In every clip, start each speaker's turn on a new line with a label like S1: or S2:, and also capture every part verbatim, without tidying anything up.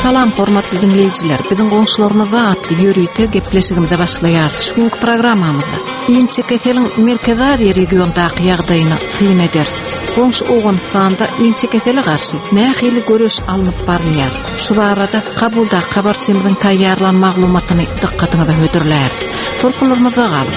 S1: Salam hormatly dinleyiciler, bizim goňşularymyza atly ýörüýte gepleşigimde başlaýar. Şuňky programmamyzda Inçe Ketelin merkezäri regiondaky ýagdaýyny syn eder. Goňşy Owganystanda Inçe Ketele garşy nähili görüş alınıp barýar. Şu barada kabulda habarçymyzyň taýýarlan maglumatyny dikkatiňizde hödürler. Torkunlarymyza galyp.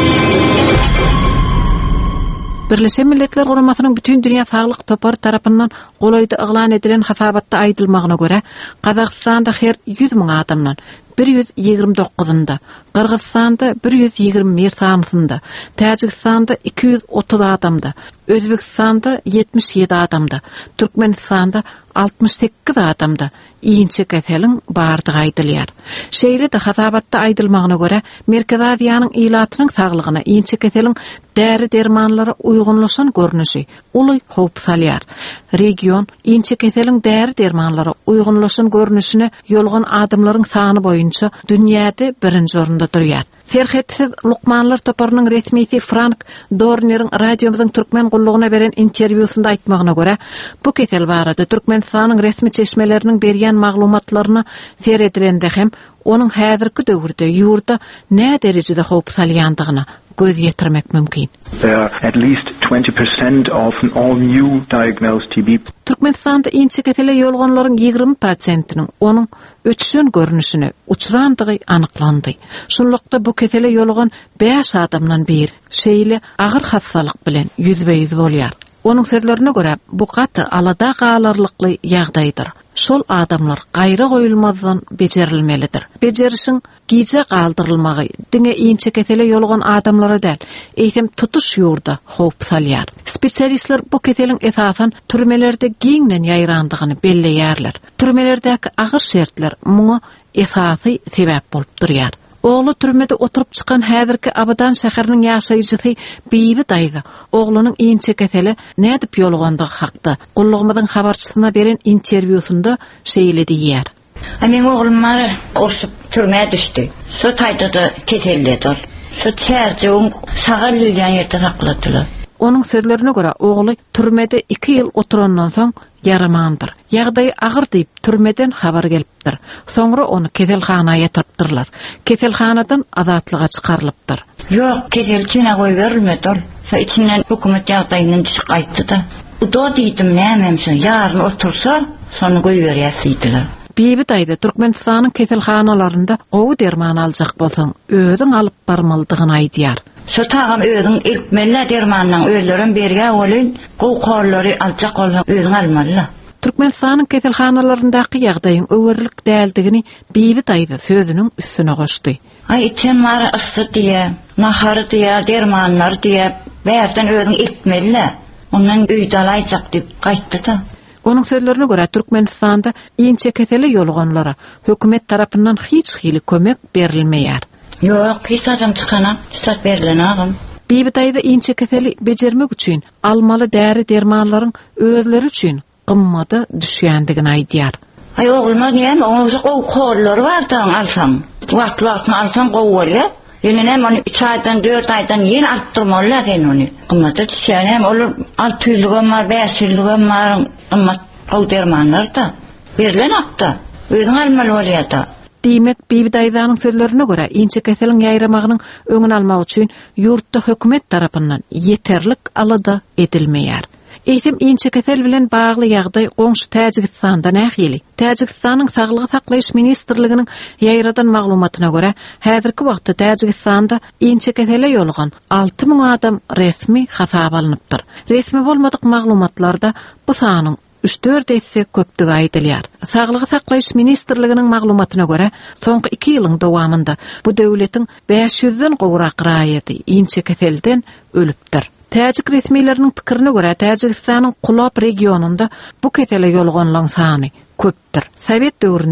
S1: Birleşen Milletler Guramasynyň bütün dünýä saglyk topar tarapyndan golaýda yglan edilen hasabatda aýdylmagyna görä, Kazakstanda her yüz miň adamdan bir yüz ýigirme dokuzunda, Kyrgyzstanda bir yüz ýigirme bir sanysynda, Täjikistanda iki yüz otuz adamda, Özbekistanda yetmiş ýedi adamda, Türkmenistanda altmış sekiz adamda Inçe Ketelin bardygy aýdylýar. Şeýle de hasabatda aýdylmagyna görä, Merkez Aziýanyň ilatynyň saglygyna Inçe Ketelin däri dermanlara uygunlaşan görnüşi uly howp salýar. Region Inçe Ketelin däri dermanlara uygunlaşan görnüşine ýolgan adamlaryň sany boýunça dünýäde birinji orunda durýar. Serhetsiz Lukmanlar toparynyň resmisi Frank Dorner'in radiomyzyň türkmen gullugyna beren interwýusynda aýtmagyna görä, bu ketel barada Türkmenistanyň resmi çeşmeleriniň berýän maglumatlaryny seredilende hem onun häzirki döwürde ýurda nä derejede howp salýandygyna göz ýetirmek mümkin.
S2: There are at least twenty percent of all new diagnosed T B.
S1: Türkmenistanda Inçe Ketele ýolganlaryň ýigirme prosentiniň onuň ötüşün görnüşine uçurandygy anyklandy. Şunlukda bu ketele ýolgan beş adamdan bir şeýle agyr hastalyk bilen ýüzbe-ýüz bolýar. Onuň sözlerine görä, bu gaty alada galarlykly ýagdaýdyr. Şol adamlar gaýra goýulmazdan bejerilmelidir. Bejerişiň giýje galdyrylmagy diňe Inçe Ketele ýolgan adamlara däl, eýsem tutuş ýurda howp salýar. Spesialistler bu keteliň esasan türmelerde giňden ýaýrandygyny belleýärler. Türmelerdäki agyr şertler muňa esasy sebäp bolup durýar. Oğlu türmede oturup çıkan häzirki Abadan şäheriniň ýaşaýjysy Bibi daýdy. Oğlunyň Inçe Ketele nädip ýolgandygy hakda gullugymyzyň habarçysyna beren interwýusynda şeýle diýär.
S3: Amen oğlum var, oşup türmeye düştü. Şu taýdada keselledir. Şu çärçeň sagal ýan ýerde sakladylar.
S1: Onuň sözlerine görä, oğlu türmede iki ýyl oturandan soň yaramandyr. Ýagdaý agyr diýip türmeden habar gelipdir. Soňra onu keselhanaga ýatyrypdyrlar. Keselhanadan azatlyga çykarylypdyr.
S3: Ýok, keselçine goý berilmedi. Şu içinden hökümet ýagdaýyny düşüp gaýtdy da. Uda diýdim, näme şu ýaryn otursa, şonu goý berýärsidiler.
S1: Bibi daýdy, Türkmenistanyň keselhanalarynda gowy derman aljak bolsaň, özüň alyp barmalydygyny aýdýar.
S3: Şu tağam özüň ilk melle dermanyň özlerin berge bolyn, gowy gollary aljak bolsaň özüň almaly.
S1: Türkmenistanyň keselhanalaryndaky ýagdaýyň öwürlik däldigini Bibi daýdy sözüniň üstüne goşdy.
S3: Ay içen var ıssy diýe, nahary diýe, dermanlar diýe, bärden özüň ilk melle, ondan öýde alaýjak diýip gaýtdy da.
S1: Onuň sözlerine görä, Türkmenistanda Inçe Ketele ýolganlara hökümet tarapyndan hiç hili kömek berilmeýär.
S3: Ýok, hiç adam çykana, istat berilen agam.
S1: Bibi daýda Inçe Keteli bejermek üçin almaly däri dermanlaryň özleri üçin gymmady düşýändigini aýdýar.
S3: Ay oğluma näme, oňa gowy gollary bar da alsam. Wagt-wagt alsam gowy bolýar. Ýene näme üç aýdan dört aýdan ýene artdyrmalylar sen ony. Gymmady düşýän olur altı ýylgam bar, beş ýylgam bar, gymmat gowy dermanlar da berilen hakda. Özüň almaly bolýar da.
S1: Diýmek, Bibi daýdanyň sözlerine görä, Inçe Keteliň ýaýramagynyň öňüni almak üçin ýurtda hökümet tarapyndan ýeterlik alada edilmeýär. Eýsem Inçe Ketel bilen bagly ýagdaý goňşy Täjikistanda nähili. Täjikistanyň saglygy saklaýyş ministrliginiň ýaýradan maglumatyna görä, häzirki wagtda Täjikistanda Inçe Ketele ýolgan altı miň adam resmi hasaba alınıpdyr. Resmi bolmadyk maglumatlarda bu sanyň üç dört esse köpdigi aýdylýar. Saglygy saklaýyş ministrliginiň maglumatyna görä, soňky iki ýylyň dowamında bu döwletiň beş yüzden gowrak raýaty Inçe Ketelden ölüpdir. Täjik resmileriniň pikirine görä, Täjikistanyň Kulap regionunda bu ketele ýolganlaryň sany köpdir. Sowet döwründe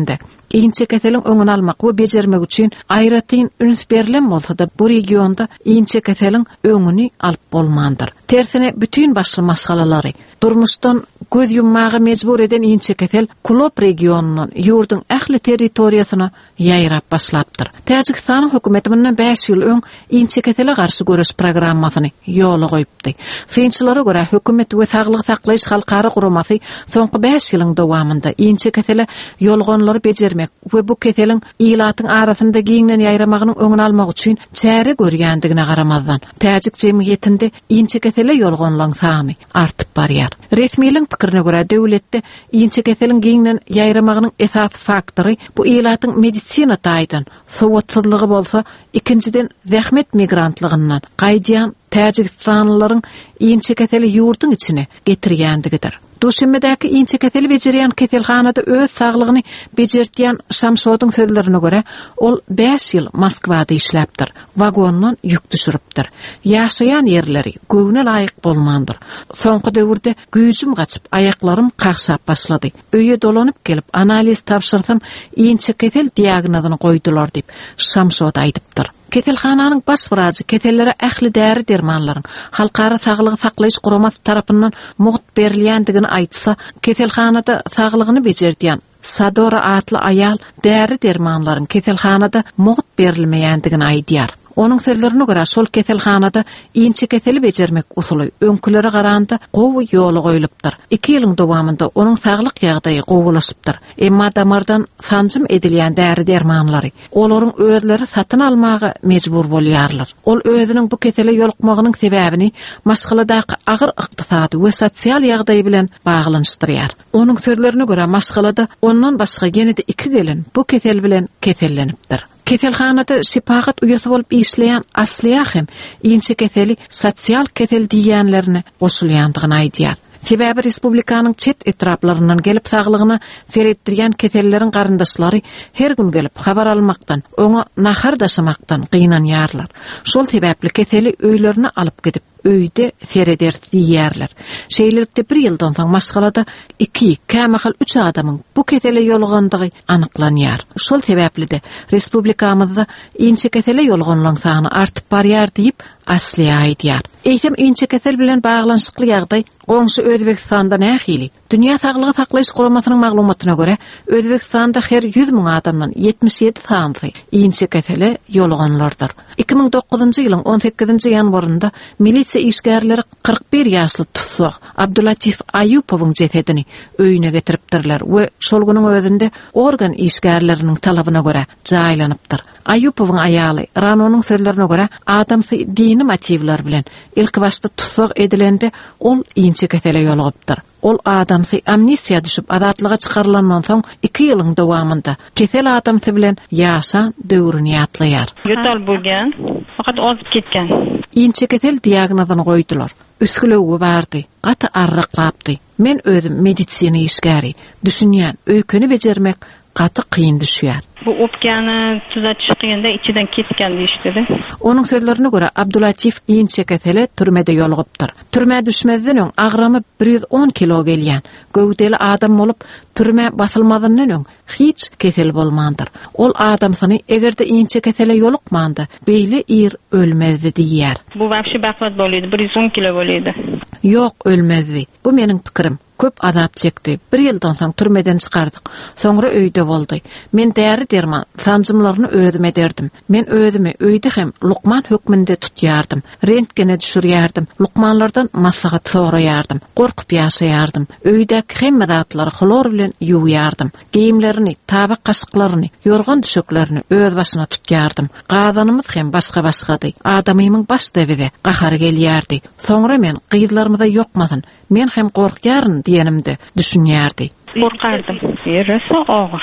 S1: inçe ketelin öňüni almak we bejermek üçin aýratyn üns berilen bolsa da bu regionda inçe ketelin öňüni alyp bolmandyr. Tersine bütün başly masalalary durmuşdan göz yummagy mecbur eden inçe ketel Kulop regionunun yurdun ähli territoriýasyna ýaýrap başlapdyr. Täjikistan hökümeti bundan beş ýyl öň inçe ketele garşy görüş programmasyny ýola goýupdy. Synçylara görä hökümet we saglyk saklaýyş halkara guramasy soňky beş ýylyň dowamında inçe ketele ýolgonlary bejermek we bu ketelin ýylatyň arasynda giňden ýaýramagynyň öňüni almak üçin çäre görýändigine garamazdan täjik jemgyýetinde inçe ketele ýolgonlaryň sany artyp barýar. Resmiýetliň pikirine görä döwletde inçe ketelin giňden ýaýramagynyň esas faktory bu ýylatyň medisina taýdan sowatsyzlygy bolsa, ikinciden zähmet migrantligyndan gaýdýan Täjikistanylaryň inçe keteli ýurdun içine getirýändigidir. Duşemmedäki inçe keteli bejerýän ketelhanada öz saglygyny bejertýän Şamşodyň sözlerine görä, ol beş ýyl Moskwada işläpdir, wagondan ýük düşüripdir. Ýaşaýan ýerleri göwüne laýyk bolmandyr. Soňky döwürde güýjüm gaçyp, aýaklarym kakşap başlady. Öýe dolanyp gelip analiz tapşyrsam, inçe ketel diagnozyny goýdular diýip Şamşod aýdypdyr. Ketelhananyň baş wraçy ketellere ähli däri dermanlaryň halkara saglygy saklaýyş guramasy tarapyndan mugt berilýändigini aýtsa, ketelhanada saglygyny bejerdiýän Sadora atly aýal däri dermanlaryň ketelhanada mugt berilmeýändigini aýdýar. Onun sözlerine göre şol ketelhanada inçe keteli bejermek usuly öňkülere garanda gowy ýoly goýulypdyr. iki ýylyň dowamında onun saglyk ýagdaýy gowulaşypdyr. Emma damardan sanjym edilýän däri dermanlary olaryň özleri satyn almagy mejbur bolýarlar. Ol özüniň bu ketele ýolukmagynyň sebäbini maşgaladaky agyr ykdysady we sosial ýagdaý bilen baglanyşdyrýar. Onun sözlerine göre maşgalada ondan başga genede iki gelin bu ketel bilen ketellenipdir. Ketelhanada şipagat uyası bolup işleyen asliya hem inçe keteli sosial ketel diýenlerine goşulýandygyny aýdýar. Sebäbi respublikanyň çet etraplaryndan gelip saglygyny seretdirýän ketelleriň garyndaşlary her gün gelip habar almaktan, oňa nahar daşamaktan gynanýarlar. Şol sebäpli keteli öýlerine alyp gidip öýde sereder diýerler. Şeýlelikde bir ýyldan soň Maşgalada iki, kämehal üç adamyň bu ketele ýolgandygy anyklanýar. Şol sebäpli-de respublikamyzda inçe ketele ýolgonlaryň sany artyp barýar diýip asliýa aýdýar. Eýsem inçe ketel bilen baglanyşykly ýagdaý goňşy Özbekistanda nähili? Dünýä saglygy saklaýyş guramasynyň maglumatyna görä, Özbekistanda her yüz miň adamdan yetmiş ýedi sanly inçe ketele ýolgonlardyr. iki ming dokuzunçy ýylyň on sekizinçi ýanwarynda milisiýa işgärleri kırk bir ýaşly tutsak Abdulatif Aýupowyň jesedini öýüne getiripdirler we şol güniň özünde organ işgärleriniň talabyna görä jaýlanypdyr. Aýupowyň aýaly Ranonyň sözlerine görä adamsy dini motivler bilen ilk başta tutsak edilende ol inçe ketele ýolgypdyr. Ol adamsy amnisiýa düşüp azatlyga çykarylandan soň iki ýylyň dowamında ketel adamsy bilen ýaşa döwrüni ýatlaýar.
S4: Yotal bolgan, fakat azyp ketken.
S1: Inçe ketel diagnozyny goýdular. Üskülewi bardy, gaty arraklapdy. Men özüm medisina işgäri, düşünýän, öýkeni bejermek gaty kıyın düşýär.
S4: Bu opkany tuzatýyş kıyında içiden ketken diýişdi.
S1: Onun sözlerine göre Abdulatif inçe ketele türmede ýolgypdyr. Türme düşmezden öň agramy bir yüz on kilo gelýän. Gövdeli adam bolup türme basylmazyndan öň hiç ketel bolmandyr. Ol adamsyny egerde inçe ketele ýolukmandy, beýle ir ölmezdi diýär.
S4: Bu wapşy baqmat bolýdy, bir yüz on kilo bolýdy.
S1: Yok, ölmezdi. Bu meniň pikirim. Köp azap çekdi. Bir ýyldan soň türmeden çykardyk. Soňra öýde boldy. Men däri derman sanjymlaryny özüm ederdim. Men özümi öýde hem Lukman hökmünde tutýardım. Rentgene düşürýärdim. Lukmanlardan maslahat soraýardım. Gorkup ýaşaýardım. Öýdäki hemme zatlary hlor bilen ýuwýardım. Giyimlerini, tabak kaşyklaryny, ýorgan düşeklerini öz başyna tutýardım. Gazanymyz hem başga başgady. Adamymyň baş debide gahary gelýärdi. Soňra men gyýdlarymyza ýokmasyn. Men hem gorkýaryn diýenimde düşünýärdi.
S4: Korkardım. Ýeresi agyr.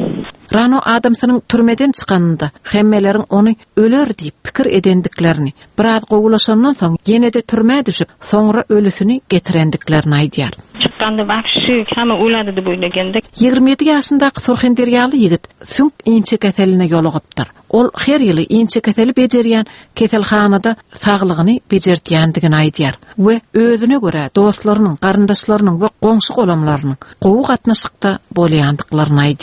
S1: Rano adamsynyň türmeden çykanynda hemmeleriň ony öler diýip pikir edendiklerini, biraz gowulaşandan soň ýene-de türme düşüp, soňra ölüsini getirendiklerini aýdýar.
S4: Çykanda wapşy hemme ulady diýip öýlegendik.
S1: ýygrimi ýedi ýaşyndaky Surxenderýaly ýigit süňk inçe keteline ýolugypdyr. Ol her ýyly inçe keteli bejerýän ketelhanada saglygyny bejertýändigini aýdýar we özüne görä dostlarynyň, garyndaşlarynyň we goňşy golamlarynyň gowy gatnaşykda bolýandyklaryny aýdýar.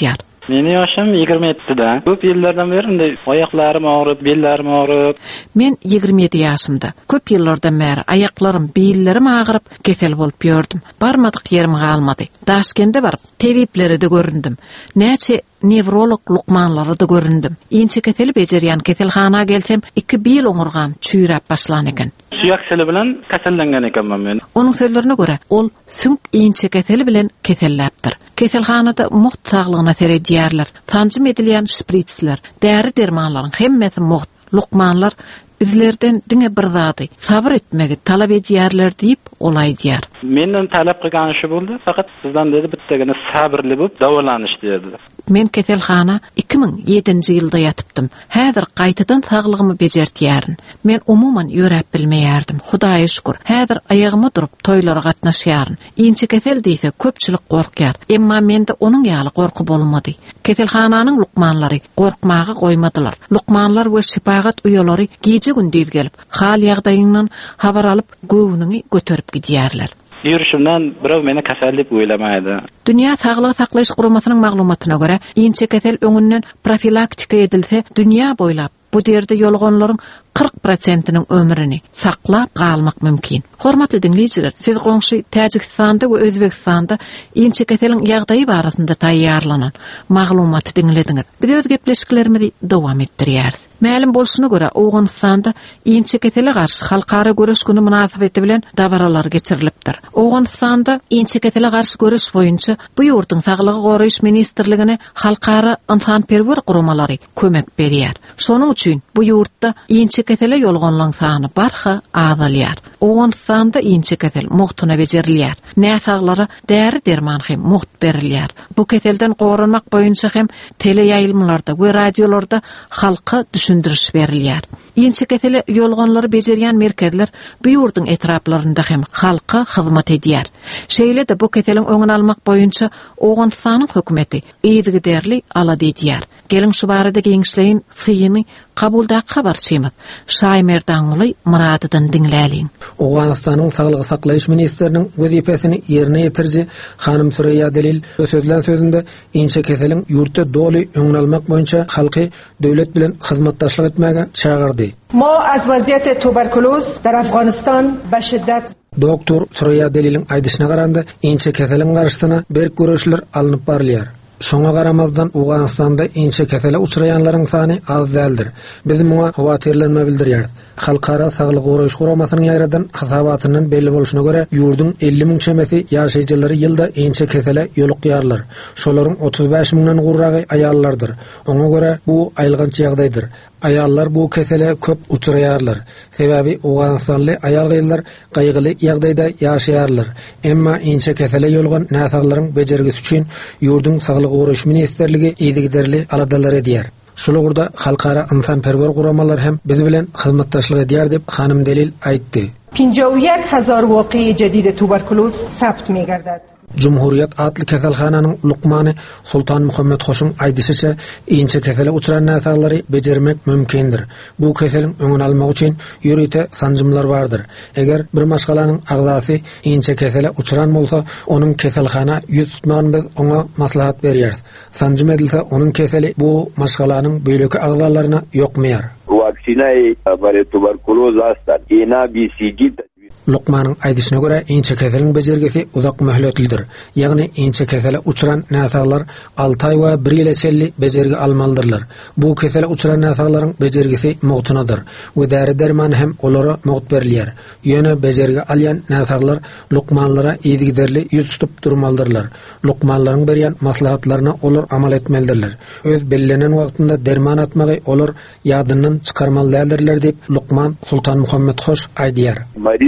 S5: Meni yaşım yigirme yedide. Köp yıllardan beri indi ayaklarım ağrıp, bellarim ağrıp.
S1: Men yigirme yedi yaşımda. Köp yıllardan beri ayaklarım, bellerim ağrıp kesel bolup gördüm. Barmadık yerim kalmadı. Daşkende barıp tebipleri de göründüm. Näçe nevrolog Lukmanları da göründüm. Inçe keseli becerýän keselhana gelsem iki bil oňurgam çüýräp başlan eken.
S5: Suyak seli bilen kasellengen ekenmen men.
S1: Onun sözlerine göre ol sünk inçe keseli bilen keselläpdir. Keselhanada muht saglygyna seredýärler. Tanjym edilýän şpritsler, däri dermanlaryň hemmesi muht. Lukmanlar bizlerden diňe bir zady sabr etmegi talap edýärler diýip olay diýär.
S5: Menden talap kılgan şu boldy, fakat sizden dedi bittegene sabırlı bolup dawalanış dedi.
S1: Men keselhana iki ming yedinji ýylda ýatypdym. Häzir gaýtadan saglygymy bejertýärin. Men umuman ýörep bilmeýärdim. Hudaýa şükür. Häzir aýagyma durup toýlara gatnaşýaryn. Inçe kesel diýse köpçülik gorkýar. Emma mende onuň ýaly gorky bolmady. Keselhananyň lukmanlary gorkmagy goýmadylar. Lukmanlar we şipagat uýalary gece gündüz gelip hal ýagdaýynyň habar alyp göwüni götürüp gidýärler.
S5: Yürüşümden biraw meni kasallyp öýlemädi.
S1: Dünýä Saglyk saklaýyş guramasynyň maglumatyna görä, inçe kesel öňünden profilaktika edilse, dünýä boýlap bu derde ýolgonlaryň kırk prosentiniň ömrüni saklap galmak mümkin. Hormatly dinleýijiler, siz goňşy Täjikistanda we Özbekistanda inçe keseliň ýagdaýy barasynda taýýarlanan maglumaty dinlediňiz. Biz öz gepleşiklerimizi dowam etdirýäris. Mälim bolşuna görä, Owganystanda inçe kesele garşy halkara göreş güni münasibeti bilen dabaralar geçirilipdir. Owganystanda inçe kesele garşy göreş boýunça bu ýurtyň saglygy goraýyş ministrligine halkara ynsanperwer guramalary kömek berýär. Şonuň üçin bu ýurtda inçe kesele ýolgonlaryň sany barha azalýar. Owganystanda inçe kesel muhtuna bejerilýär. Näsaglary däri derman hem muht berilýär. Bu keselden goranmak boýunça hem tele ýaýylmalarda we radiolarda halka düşündiriş berilýär. Inçe kesele ýolgonlary bejerýän merkezler bu ýurtyň etraplarynda hem halka hyzmat edýär. Şeýle de bu keseliň öňüni almak boýunça Owganystanyň hökümeti eýdigi derli alady edýär. Gelin şu barada geňişleýin syýyny kabulda habarçymyz. Şaýmerdanly Muradydan dinläliň.
S6: Owganystanyň saglygy saklaýyş ministriniň wezipesini ýerine ýetirji Hanym Süreyya Delil söýlen sözünde inçe keseliň ýurtda doly öňüni almak boýunça halky döwlet bilen hyzmatdaşlyk etmäge çağırdy.
S7: ما از وضعیت توبرکلوز در افغانستان به شدت
S6: Doktor Süreyya Delil'in aýdyşyna garanda inçe keseliň garşysyna berk göreşler alınıp barylýar. Şoňa garamazdan Owganystanda inçe kesele uçraýanlaryň sany az däldir. Biz muňa howatyrlanma bildirýäris. Halkara saglyk goraýyş guramasynyň ýaýradan hasabatynyň belli bolşuna görä ýurdun elli miň çemesi ýaşaýjylary ýylda inçe kesele ýolukýarlar. Şolaryň otuz beş miňden gurragy aýallardyr. Oňa görä bu aýlgynç ýagdaýdyr. Ayallar bu kesele köp uçraýarlar. Sebebi Owganystanly aýal-gyzlar gaýgyly ýagdaýda ýaşaýarlar. Emma inçe kesele ýolgon näsaglaryň bejergisi üçin ýurdun saglyk goraýyş ministrligi ýygyderli aladalar edýär. Şolagurda halkara ynsanperwer guramalar hem biz bilen hyzmatdaşlyk edýär dep Hanym Delil aýtdy.
S7: پنجاه و یک هزار واقعه جدید توبرکلوز ثبت می‌گردد.
S6: Cumhuriyet adlı keselhananyň Lukmany Sultan Muhammed Hoşun aýdyşyça inçe kesele uçuran näsaglary bejermek mümkindir. Bu keseliň öňüni almak üçin ýürüte sanjymlar bardyr. Eger bir maşgalanyň agzasy inçe kesele uçuran bolsa, onuň keselhana ýüz tutmagyny biz oňa maslahat berýäris. Sanjym edilse, onuň keseli bu maşgalanyň beýleki agzalaryna ýokmaýar.
S8: Vaksinay bare tuberkuloz hastan ena B C G
S6: Lukmanyň aýdyşyna görä inçe keseliň bejergisi uzak möhletlidir. Ýagny inçe kesele uçuran näsaglar alty aý we bir ýyl içelli bejergi almaldyrlar. Bu kesele uçuran näsaglaryň bejergisi mugtunadyr. We däri derman hem olara mugt berilýär. Ýöne bejergi alýan näsaglar lukmanlara ýygyderli ýüz tutup durmaldyrlar. Lukmanlaryň berýän maslahatlaryna olar amal etmelidirler. Öz bellenän wagtynda derman atmagy olar ýadyndan çykarmaldylar diýip Lukman Sultan Muhammed Hoş aýdýar.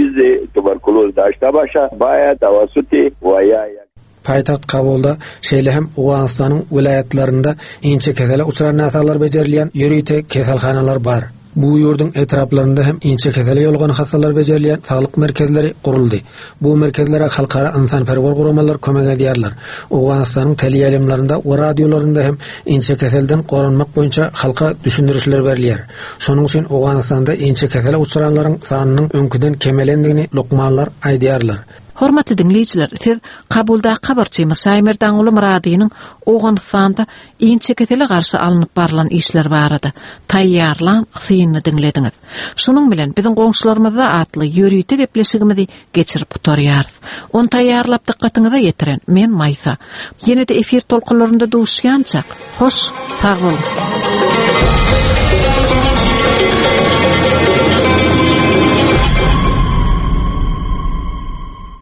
S8: Tuberkuloz daşta başa baya tawassuti waya
S6: Paytaxt Kabulda şeýle hem Owganystanyň vilayatlarynda inçe kesele uçuran näsaglar bejerilýän ýürüte keselhanalar bar. Bu ýurdun etraplarynda hem inçe kesele ýolgon hastalar bejerilýän saglyk merkezleri guruldy. Bu merkezlere halkara ynsanperwer guramalar kömek edýärler. Owganystanyň teleýaýlymlarynda we radiolarynda hem inçe keselden goranmak boýunça halka düşündirişler berilýär. Şonuň üçin Owganystanda inçe kesele uçuranlaryň sanynyň öňküden kemelendigini lukmanlar aýdýarlar.
S1: Hormatly dinleyijiler, siz kabulda habarçymyz Saýmer Daňuly Muradynyň Owganystanda inçe ketele garşy alınıp barılan işler barada taýýarlan synyny dinlediňiz. Şunuň bilen biziň goňşularymyzda atly ýörüýte gepleşigimizi geçirip oturýarys. Onu taýýarlap dikkatiňize getiren men Maýsa. Ýene-de efir tolkunlarynda duşýançak. Hoş, sag bolun.